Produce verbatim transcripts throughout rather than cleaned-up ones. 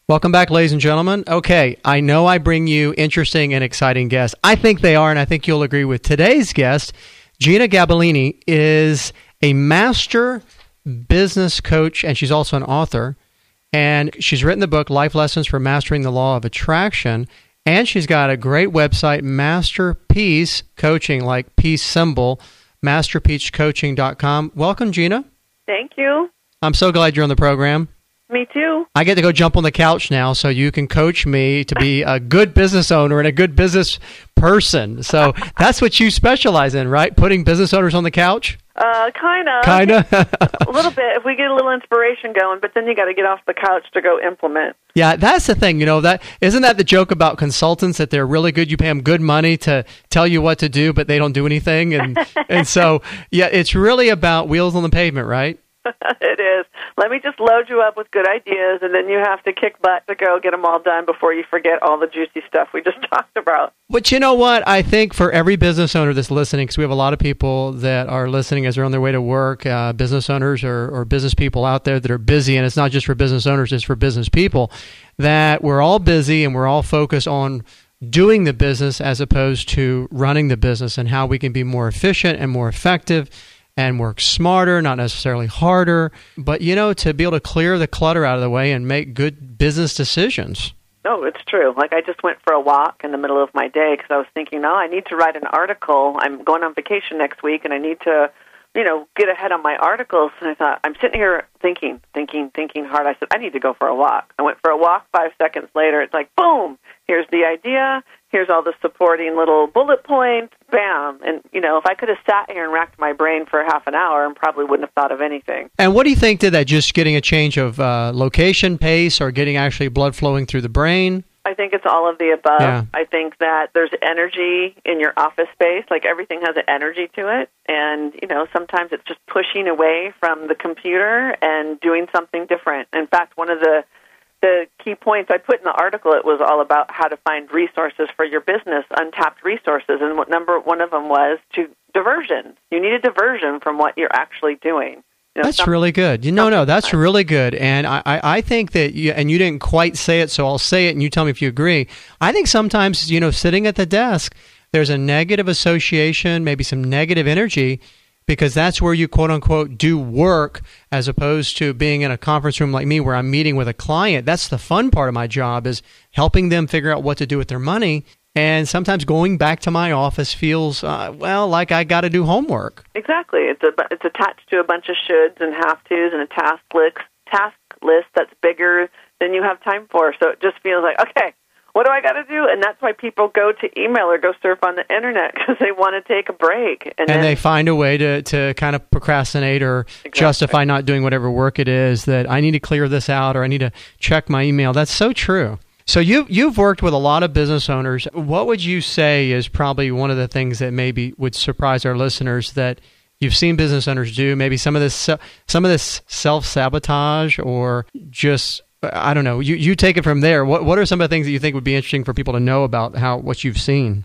Welcome back, ladies and gentlemen. Okay, I know I bring you interesting and exciting guests. I think they are, and I think you'll agree with today's guest. Gina Gabellini is a master business coach, and she's also an author. And she's written the book, Life Lessons for Mastering the Law of Attraction. And she's got a great website, Masterpiece Coaching, like peace symbol, masterpiece coaching dot com. Welcome, Gina. Thank you. I'm so glad you're on the program. Me too. I get to go jump on the couch now so you can coach me to be a good business owner and a good business person. So that's what you specialize in, right? Putting business owners on the couch? Uh, kind of. Kind of? A little bit, if we get a little inspiration going, but then you got to get off the couch to go implement. Yeah, that's the thing. You know, that isn't that the joke about consultants, that they're really good? You pay them good money to tell you what to do, but they don't do anything. And, and so, yeah, it's really about wheels on the pavement, right? It is. Let me just load you up with good ideas, and then you have to kick butt to go get them all done before you forget all the juicy stuff we just talked about. But you know what? I think for every business owner that's listening, because we have a lot of people that are listening as they're on their way to work, uh, business owners or, or business people out there that are busy, and it's not just for business owners, it's for business people, that we're all busy and we're all focused on doing the business as opposed to running the business, and how we can be more efficient and more effective and work smarter, not necessarily harder, but, you know, to be able to clear the clutter out of the way and make good business decisions. No, it's true. Like, I just went for a walk in the middle of my day because I was thinking, no, I need to write an article. I'm going on vacation next week, and I need to, you know, get ahead on my articles. And I thought, I'm sitting here thinking, thinking, thinking hard. I said, I need to go for a walk. I went for a walk. Five seconds later, it's like, boom, here's the idea. Here's all the supporting little bullet points, bam. And, you know, if I could have sat here and racked my brain for half an hour and probably wouldn't have thought of anything. And what do you think to that, just getting a change of uh, location, pace, or getting actually blood flowing through the brain? I think it's all of the above. Yeah. I think that there's energy in your office space. Like, everything has an energy to it. And, you know, sometimes it's just pushing away from the computer and doing something different. In fact, one of the The key points I put in the article, it was all about how to find resources for your business, untapped resources, and what number one of them was to diversion. You need a diversion from what you're actually doing. You know, that's really good. You know, no, that's really good. And I, I, I think that, you, and you didn't quite say it, so I'll say it and you tell me if you agree. I think sometimes, you know, sitting at the desk, there's a negative association, maybe some negative energy, because that's where you, quote unquote, do work, as opposed to being in a conference room like me where I'm meeting with a client. That's the fun part of my job, is helping them figure out what to do with their money. And sometimes going back to my office feels, uh, well, like I got to do homework. Exactly. It's a, it's attached to a bunch of shoulds and have-tos and a task list, task list that's bigger than you have time for. So it just feels like, okay, what do I got to do? And that's why people go to email or go surf on the internet, because they want to take a break. And, and then, they find a way to, to kind of procrastinate or exactly. justify not doing whatever work it is, that I need to clear this out or I need to check my email. That's so true. So you, you've worked with a lot of business owners. What would you say is probably one of the things that maybe would surprise our listeners that you've seen business owners do? Maybe some of this some of this self-sabotage, or just, I don't know. You you take it from there. What what are some of the things that you think would be interesting for people to know about how what you've seen?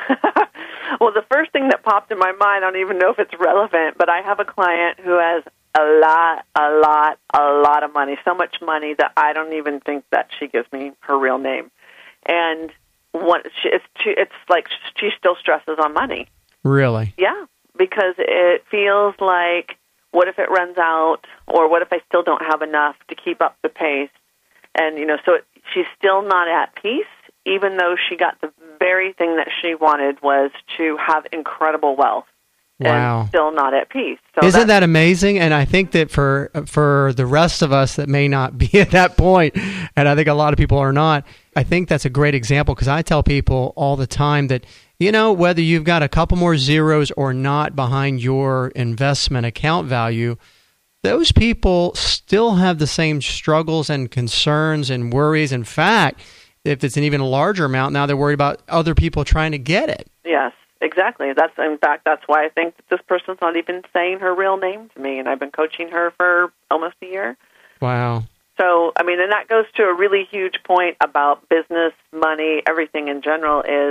Well, the first thing that popped in my mind, I don't even know if it's relevant, but I have a client who has a lot, a lot, a lot of money, so much money that I don't even think that she gives me her real name. And what she, it's it's like she still stresses on money. Really? Yeah, because it feels like, what if it runs out, or what if I still don't have enough to keep up the pace? And, you know, so it, she's still not at peace, even though she got the very thing that she wanted, was to have incredible wealth. Wow. And still not at peace. So Isn't that amazing? And I think that for for the rest of us that may not be at that point, and I think a lot of people are not, I think that's a great example, because I tell people all the time that, you know, whether you've got a couple more zeros or not behind your investment account value, those people still have the same struggles and concerns and worries. In fact, if it's an even larger amount, now they're worried about other people trying to get it. Yes, exactly. That's in fact, that's why I think that this person's not even saying her real name to me, and I've been coaching her for almost a year. Wow. So, I mean, and that goes to a really huge point about business, money, everything in general, is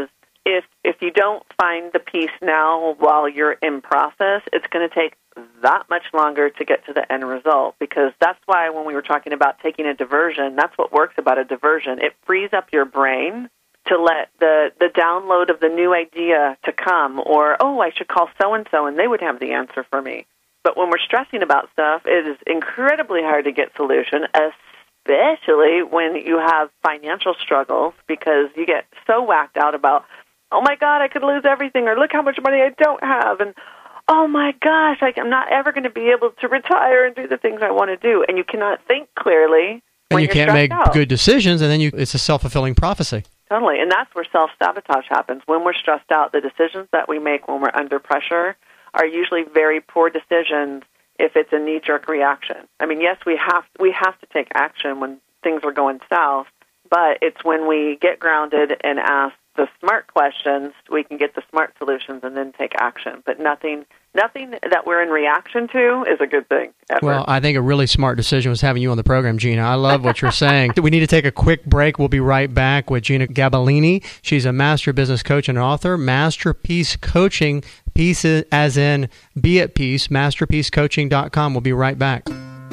if if you don't find the peace now while you're in process, it's going to take that much longer to get to the end result, because that's why when we were talking about taking a diversion, that's what works about a diversion. It frees up your brain to let the, the download of the new idea to come, or, oh, I should call so-and-so and they would have the answer for me. But when we're stressing about stuff, it is incredibly hard to get solution, especially when you have financial struggles, because you get so whacked out about, oh, my God, I could lose everything, or look how much money I don't have, and oh, my gosh, I, I'm not ever going to be able to retire and do the things I want to do. And you cannot think clearly when when you you're can't make stressed out. good decisions, and then you, it's a self-fulfilling prophecy. Totally, and that's where self-sabotage happens. When we're stressed out, the decisions that we make when we're under pressure are usually very poor decisions if it's a knee-jerk reaction. I mean, yes, we have we have to take action when things are going south, but it's when we get grounded and ask the smart questions, we can get the smart solutions and then take action. But nothing nothing that we're in reaction to is a good thing ever. Well, I think a really smart decision was having you on the program, Gina. I love what you're saying. We need to take a quick break. We'll be right back with Gina Gabellini. She's a master business coach and author. Masterpiece Coaching, peace as in be at peace, masterpiece coaching dot com. We'll be right back.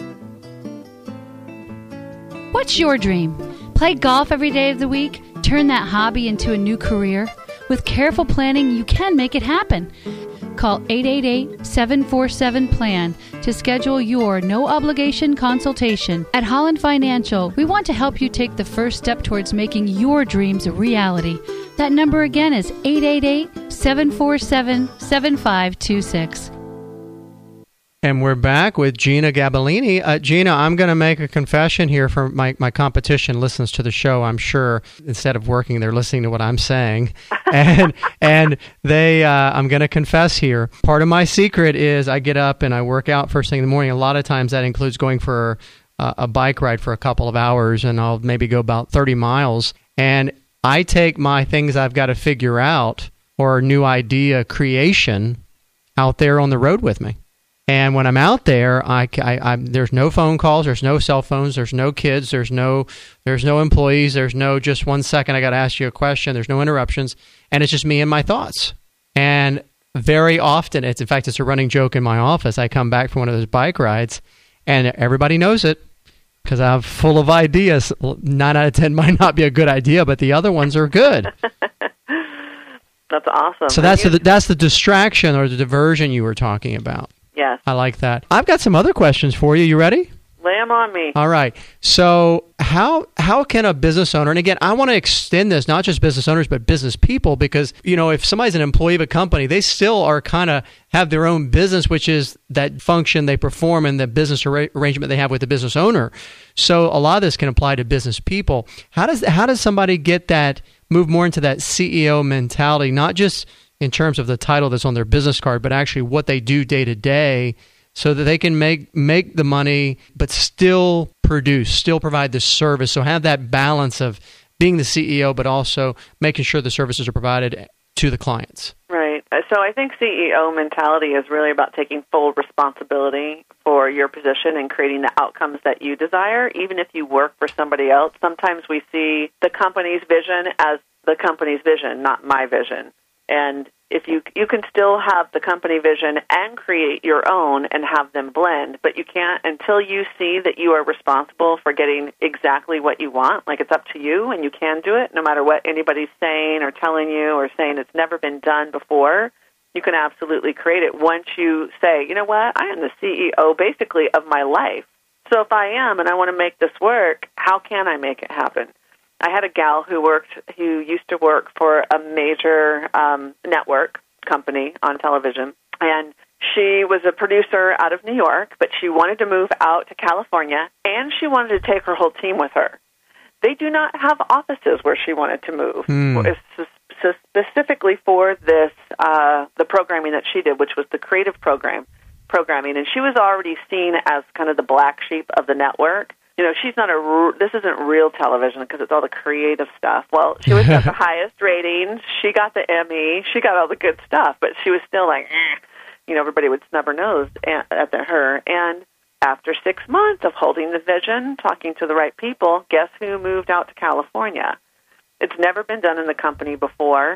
What's your dream? Play golf every day of the week? Turn that hobby into a new career? With careful planning, you can make it happen. Call eight eight eight, seven four seven, P L A N to schedule your no-obligation consultation. At Holland Financial, we want to help you take the first step towards making your dreams a reality. That number again is eight eight eight, seven four seven, seven five two six. And we're back with Gina Gabellini. Uh, Gina, I'm going to make a confession here for my, my competition listens to the show, I'm sure. Instead of working, they're listening to what I'm saying. And and they, uh, I'm going to confess here, part of my secret is I get up and I work out first thing in the morning. A lot of times that includes going for uh, a bike ride for a couple of hours, and I'll maybe go about thirty miles. And I take my things I've got to figure out or new idea creation out there on the road with me. And when I'm out there, I, I, I'm, there's no phone calls, there's no cell phones, there's no kids, there's no there's no employees, there's no just one second I got to ask you a question, there's no interruptions, and it's just me and my thoughts. And very often, it's in fact, it's a running joke in my office. I come back from one of those bike rides, and everybody knows it because I'm full of ideas. Nine out of ten might not be a good idea, but the other ones are good. That's awesome. So that's the that's the distraction or the diversion you were talking about. Yes. I like that. I've got some other questions for you. You ready? Lay them on me. All right. So how how can a business owner, and again, I want to extend this, not just business owners, but business people, because, you know, if somebody's an employee of a company, they still are kind of have their own business, which is that function they perform and the business ar- arrangement they have with the business owner. So a lot of this can apply to business people. How does how does somebody get that, move more into that C E O mentality, not just in terms of the title that's on their business card, but actually what they do day to day, so that they can make make the money, but still produce, still provide the service. So have that balance of being the C E O, but also making sure the services are provided to the clients. Right. So I think C E O mentality is really about taking full responsibility for your position and creating the outcomes that you desire, even if you work for somebody else. Sometimes we see the company's vision as the company's vision, not my vision. And if you you can still have the company vision and create your own and have them blend, but you can't until you see that you are responsible for getting exactly what you want. Like, it's up to you and you can do it no matter what anybody's saying or telling you or saying it's never been done before. You can absolutely create it once you say, you know what, I am the C E O basically of my life. So if I am and I want to make this work, how can I make it happen? I had a gal who worked, who used to work for a major um, network company on television, and she was a producer out of New York, but she wanted to move out to California, and she wanted to take her whole team with her. They do not have offices where she wanted to move, Mm. specifically for this uh, the programming that she did, which was the creative program programming, and she was already seen as kind of the black sheep of the network. You know, she's not a, this isn't real television because it's all the creative stuff. Well, she was at the highest ratings. She got the Emmy. She got all the good stuff, but she was still like, eh. You know, everybody would snub her nose at, at her. And after six months of holding the vision, talking to the right people, guess who moved out to California? It's never been done in the company before.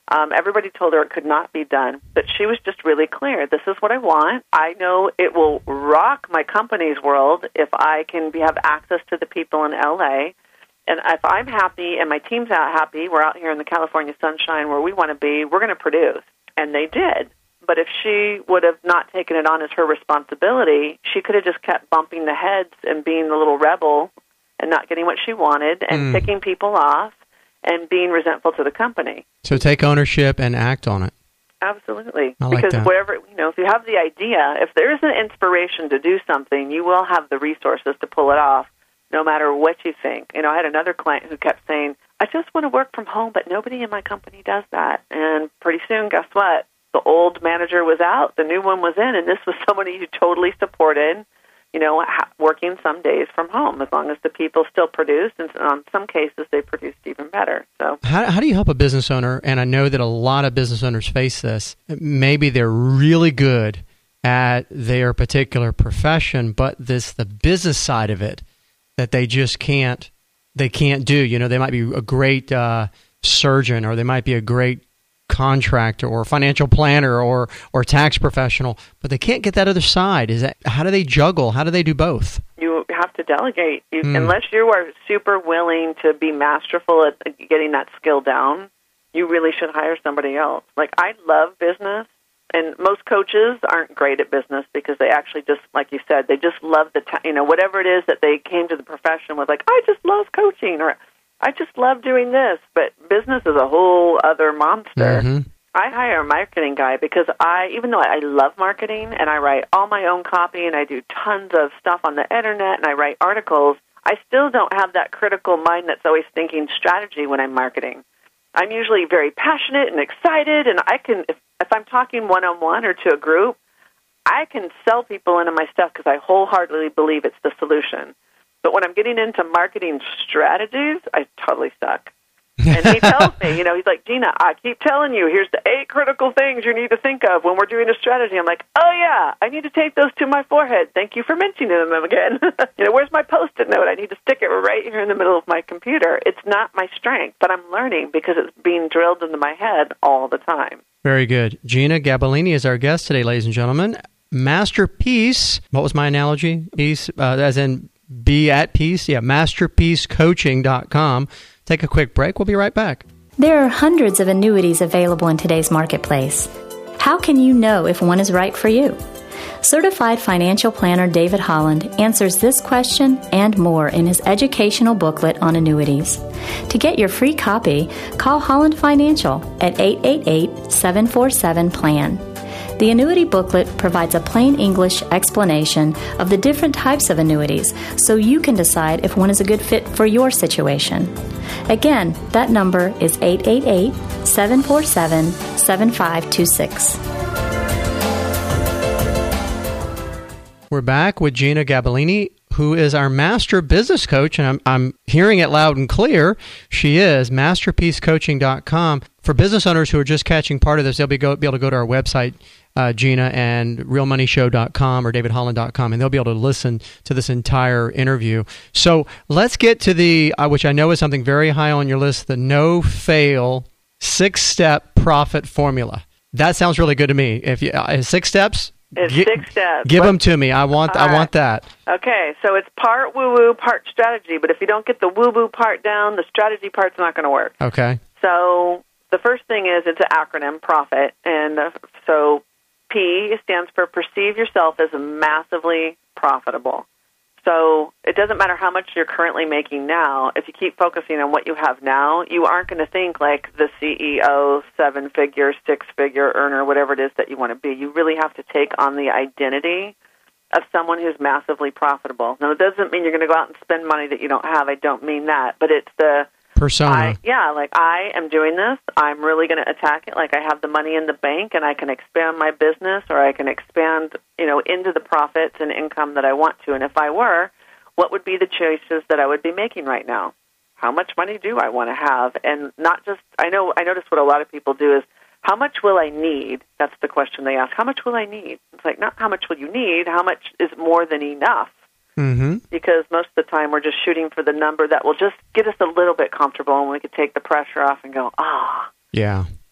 Um, everybody told her it could not be done, but she was just really clear. This is what I want. I know it will rock my company's world if I can be, have access to the people in L A. And if I'm happy and my team's out happy, we're out here in the California sunshine where we want to be, we're going to produce. And they did. But if she would have not taken it on as her responsibility, she could have just kept bumping the heads and being the little rebel and not getting what she wanted and mm. picking people off and being resentful to the company. So take ownership and act on it. Absolutely. I like because that. whatever, you know, if you have the idea, if there is an inspiration to do something, you will have the resources to pull it off, no matter what you think. You know, I had another client who kept saying, I just want to work from home, but nobody in my company does that. And pretty soon, guess what? The old manager was out, the new one was in, and this was somebody who totally supported, you know, working some days from home, as long as the people still produced, and in some cases they produced even better. So, how, how do you help a business owner? And I know that a lot of business owners face this. Maybe they're really good at their particular profession, but this the business side of it that they just can't they can't do. You know, they might be a great uh, surgeon, or they might be a great contractor or financial planner or or tax professional, but they can't get that other side. Is that how do they juggle? How do they do both? You have to delegate. You, mm. Unless you are super willing to be masterful at getting that skill down, you really should hire somebody else. Like, I love business, and most coaches aren't great at business because they actually just, like you said, they just love the, ta- you know, whatever it is that they came to the profession with, like, I just love coaching, or I just love doing this, but business is a whole other monster. Mm-hmm. I hire a marketing guy because I, even though I love marketing and I write all my own copy and I do tons of stuff on the internet and I write articles, I still don't have that critical mind that's always thinking strategy when I'm marketing. I'm usually very passionate and excited, and I can, if, if I'm talking one-on-one or to a group, I can sell people into my stuff because I wholeheartedly believe it's the solution. But when I'm getting into marketing strategies, I totally suck. And he tells me, you know, he's like, Gina, I keep telling you, here's the eight critical things you need to think of when we're doing a strategy. I'm like, oh, yeah, I need to take those to my forehead. Thank you for mentioning them again. You know, where's my Post-it note? I need to stick it right here in the middle of my computer. It's not my strength, but I'm learning because it's being drilled into my head all the time. Very good. Gina Gabellini is our guest today, ladies and gentlemen. Masterpiece, what was my analogy? Peace, uh, as in be at peace? Yeah, masterpiece coaching dot com. Take a quick break. We'll be right back. There are hundreds of annuities available in today's marketplace. How can you know if one is right for you? Certified financial planner David Holland answers this question and more in his educational booklet on annuities. To get your free copy, call Holland Financial at eight eight eight, seven four seven, P L A N. The annuity booklet provides a plain English explanation of the different types of annuities so you can decide if one is a good fit for your situation. Again, that number is eight eight eight, seven four seven, seven five two six. We're back with Gina Gabellini, who is our master business coach, and I'm, I'm hearing it loud and clear. She is masterpiece coaching dot com. For business owners who are just catching part of this, they'll be, go, be able to go to our website, uh, Gina, and real money show dot com or david holland dot com, and they'll be able to listen to this entire interview. So let's get to the, uh, which I know is something very high on your list, the no-fail six-step profit formula. That sounds really good to me. If you, uh, six steps? It's G- six steps. Give what? them to me. I want. All I right. want that. Okay, so it's part woo-woo, part strategy. But if you don't get the woo-woo part down, the strategy part's not going to work. Okay. So the first thing is it's an acronym, PROFIT, and uh, so P stands for perceive yourself as massively profitable. So it doesn't matter how much you're currently making now. If you keep focusing on what you have now, you aren't going to think like the C E O, seven-figure, six-figure earner, whatever it is that you want to be. You really have to take on the identity of someone who's massively profitable. Now, it doesn't mean you're going to go out and spend money that you don't have. I don't mean that. But it's the persona. I, yeah, like I am doing this. I'm really going to attack it. Like I have the money in the bank and I can expand my business, or I can expand, you know, into the profits and income that I want to. And if I were, what would be the choices that I would be making right now? How much money do I want to have? And not just, I know, I notice what a lot of people do is, how much will I need? That's the question they ask. How much will I need? It's like, not how much will you need, how much is more than enough? Mm-hmm. Because most of the time we're just shooting for the number that will just get us a little bit comfortable, and we could take the pressure off and go, ah. Yeah.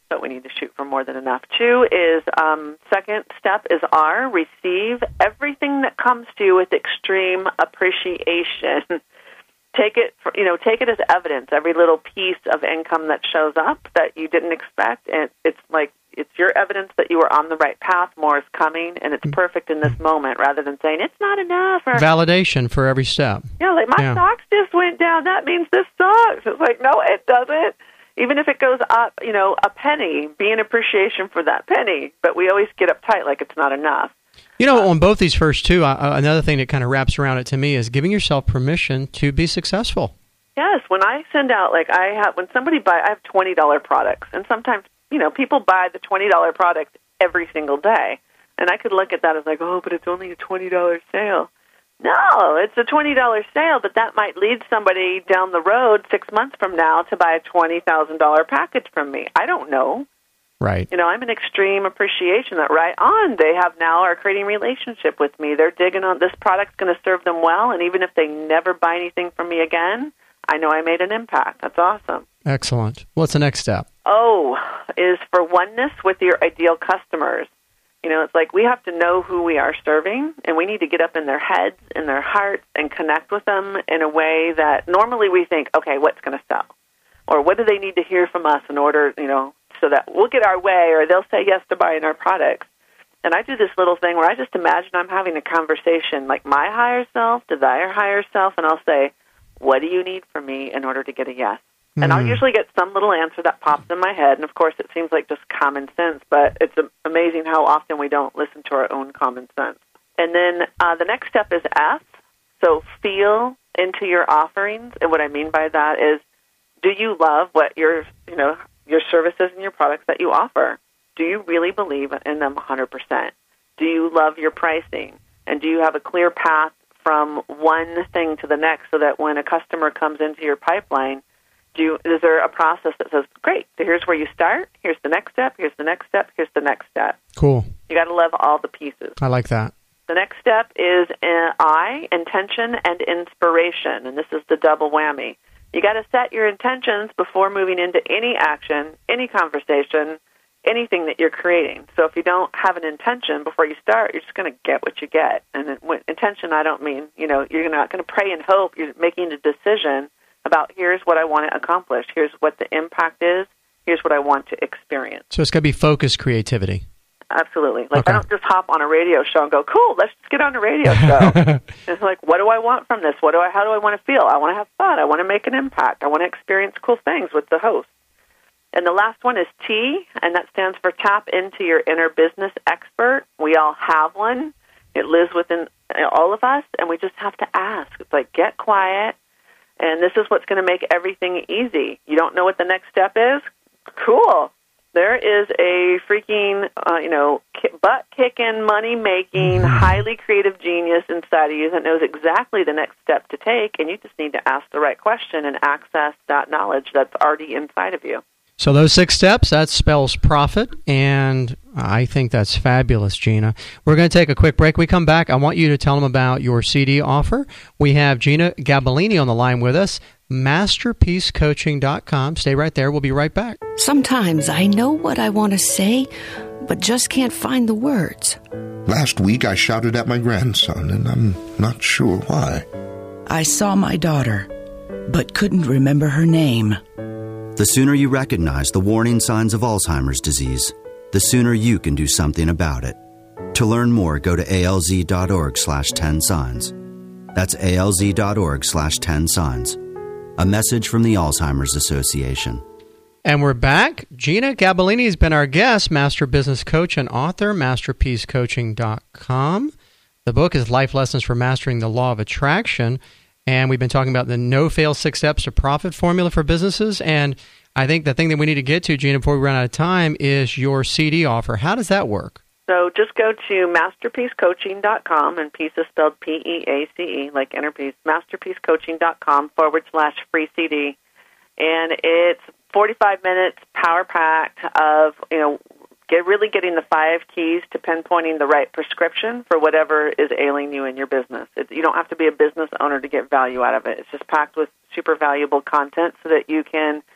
but we need to shoot for more than enough. Two is, um, second step is R, receive everything that comes to you with extreme appreciation. Take it, for, you know, take it as evidence. Every little piece of income that shows up that you didn't expect, and it's like it's your evidence that you were on the right path. More is coming, and it's perfect in this moment. Rather than saying it's not enough, or validation for every step. Yeah, like my yeah. stocks just went down. That means this sucks. It's like no, it doesn't. Even if it goes up, you know, a penny, be an appreciation for that penny. But we always get uptight like it's not enough. You know, on both these first two, uh, another thing that kind of wraps around it to me is giving yourself permission to be successful. Yes, when I send out, like I have, when somebody buy, I have twenty dollars products, and sometimes, you know, people buy the twenty dollars product every single day, and I could look at that as like, oh, but it's only a twenty dollars sale. No, it's a twenty dollars sale, but that might lead somebody down the road six months from now to buy a twenty thousand dollars package from me. I don't know. Right. You know, I'm an extreme appreciation that right on they have now are creating relationship with me. They're digging on this product's going to serve them well, and even if they never buy anything from me again, I know I made an impact. That's awesome. Excellent. What's the next step? Oh, is for oneness with your ideal customers. You know, it's like we have to know who we are serving, and we need to get up in their heads, in their hearts, and connect with them in a way that normally we think, okay, what's going to sell? Or what do they need to hear from us in order, you know, so that we'll get our way, or they'll say yes to buying our products. And I do this little thing where I just imagine I'm having a conversation like my higher self to their higher self, and I'll say, what do you need from me in order to get a yes? Mm. And I'll usually get some little answer that pops in my head, and of course it seems like just common sense, but it's amazing how often we don't listen to our own common sense. And then uh, the next step is F, so feel into your offerings, and what I mean by that is, do you love what your, you know, your services and your products that you offer? Do you really believe in them one hundred percent? Do you love your pricing? And do you have a clear path from one thing to the next so that when a customer comes into your pipeline, do you, is there a process that says, great, so here's where you start, here's the next step, here's the next step, here's the next step. Cool. You got to love all the pieces. I like that. The next step is uh, I, intention and inspiration, and this is the double whammy. You got to set your intentions before moving into any action, any conversation, anything that you're creating. So if you don't have an intention before you start, you're just going to get what you get. And with intention, I don't mean, you know, you're not going to pray and hope. You're making a decision about here's what I want to accomplish. Here's what the impact is. Here's what I want to experience. So it's going to be focused creativity. Absolutely. Like, okay. I don't just hop on a radio show and go, cool, let's just get on a radio show. It's like, what do I want from this? What do I? How do I want to feel? I want to have fun. I want to make an impact. I want to experience cool things with the host. And the last one is T, and that stands for tap into your inner business expert. We all have one. It lives within all of us, and we just have to ask. It's like, get quiet, and this is what's going to make everything easy. You don't know what the next step is? Cool. There is a freaking, uh, you know, butt-kicking, money-making, highly creative genius inside of you that knows exactly the next step to take, and you just need to ask the right question and access that knowledge that's already inside of you. So those six steps, that spells profit, and I think that's fabulous, Gina. We're going to take a quick break. We come back, I want you to tell them about your C D offer. We have Gina Gabellini on the line with us, masterpiece coaching dot com. Stay right there. We'll be right back. Sometimes I know what I want to say, but just can't find the words. Last week I shouted at my grandson, and I'm not sure why. I saw my daughter, but couldn't remember her name. The sooner you recognize the warning signs of Alzheimer's disease, the sooner you can do something about it. To learn more, go to alz.org slash 10 signs. That's alz.org slash 10 signs. A message from the Alzheimer's Association. And we're back. Gina Gabellini has been our guest, master business coach and author, masterpiece coaching dot com. The book is Life Lessons for Mastering the Law of Attraction. And we've been talking about the no-fail six steps to profit formula for businesses. And I think the thing that we need to get to, Gina, before we run out of time, is your C D offer. How does that work? So just go to masterpiece coaching dot com, and peace is spelled P E A C E, like inner peace, masterpiece coaching dot com forward slash free C D. And it's forty-five minutes, power-packed of, you know, get really getting the five keys to pinpointing the right prescription for whatever is ailing you in your business. It, you don't have to be a business owner to get value out of it. It's just packed with super valuable content so that you can,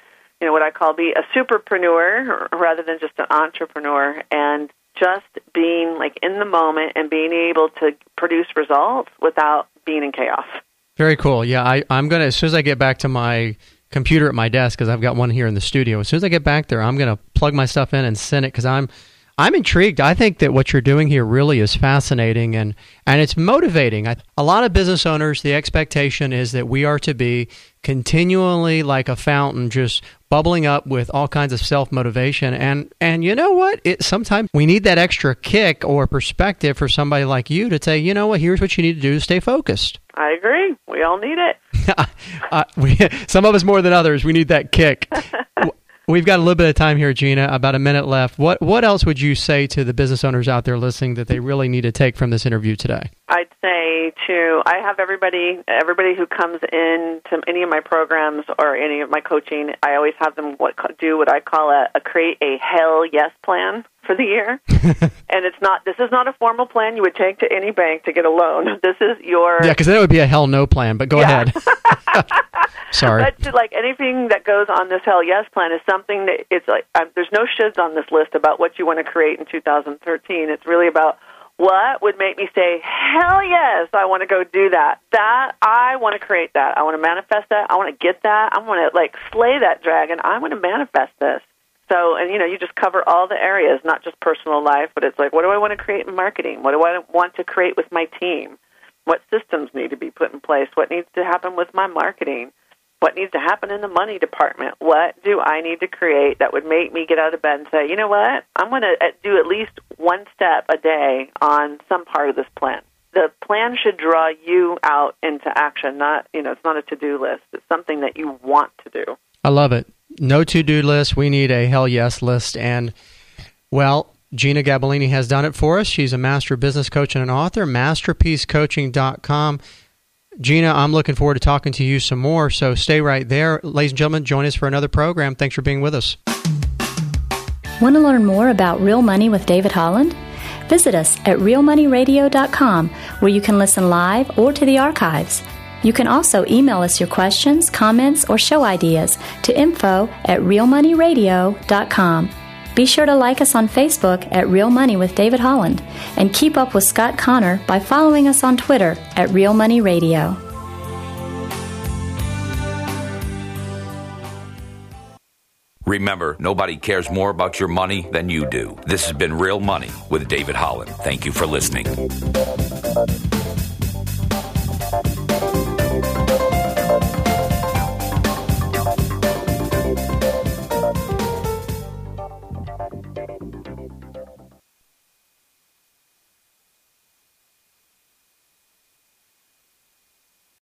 you know, what I call be a superpreneur rather than just an entrepreneur, and just being like in the moment and being able to produce results without being in chaos. Very cool. Yeah, I, I'm going to, as soon as I get back to my computer at my desk, because I've got one here in the studio, as soon as I get back there, I'm going to plug my stuff in and send it, because I'm I'm intrigued. I think that what you're doing here really is fascinating, and, and it's motivating. I, a lot of business owners, the expectation is that we are to be continually like a fountain, just bubbling up with all kinds of self-motivation. And, and you know what? It, sometimes we need that extra kick or perspective for somebody like you to say, you know what, here's what you need to do to stay focused. I agree. We all need it. uh, we, some of us more than others. We need that kick. We've got a little bit of time here, Gina, about a minute left. What what else would you say to the business owners out there listening that they really need to take from this interview today? I'd say to, I have everybody, everybody who comes in to any of my programs or any of my coaching, I always have them what, do what I call a, a create a hell yes plan for the year. And it's not, this is not a formal plan you would take to any bank to get a loan. This is your... Yeah, because then it would be a hell no plan, but go yeah. ahead. Sorry. But like anything that goes on this hell yes plan is something that it's like, um, there's no shoulds on this list about what you want to create in two thousand thirteen. It's really about what would make me say, hell yes, I want to go do that. That, I want to create that. I want to manifest that. I want to get that. I want to like slay that dragon. I want to manifest this. So, and you know, you just cover all the areas, not just personal life, but it's like, what do I want to create in marketing? What do I want to create with my team? What systems need to be put in place? What needs to happen with my marketing? What needs to happen in the money department? What do I need to create that would make me get out of bed and say, you know what, I'm going to do at least one step a day on some part of this plan. The plan should draw you out into action, not, you know, it's not a to-do list. It's something that you want to do. I love it. No to-do list. We need a hell yes list. And, well, Gina Gabellini has done it for us. She's a master business coach and an author, masterpiece coaching dot com. Gina, I'm looking forward to talking to you some more, so stay right there. Ladies and gentlemen, join us for another program. Thanks for being with us. Want to learn more about Real Money with David Holland? Visit us at real money radio dot com, where you can listen live or to the archives. You can also email us your questions, comments, or show ideas to info at real money radio dot com. Be sure to like us on Facebook at Real Money with David Holland, and keep up with Scott Connor by following us on Twitter at Real Money Radio. Remember, nobody cares more about your money than you do. This has been Real Money with David Holland. Thank you for listening.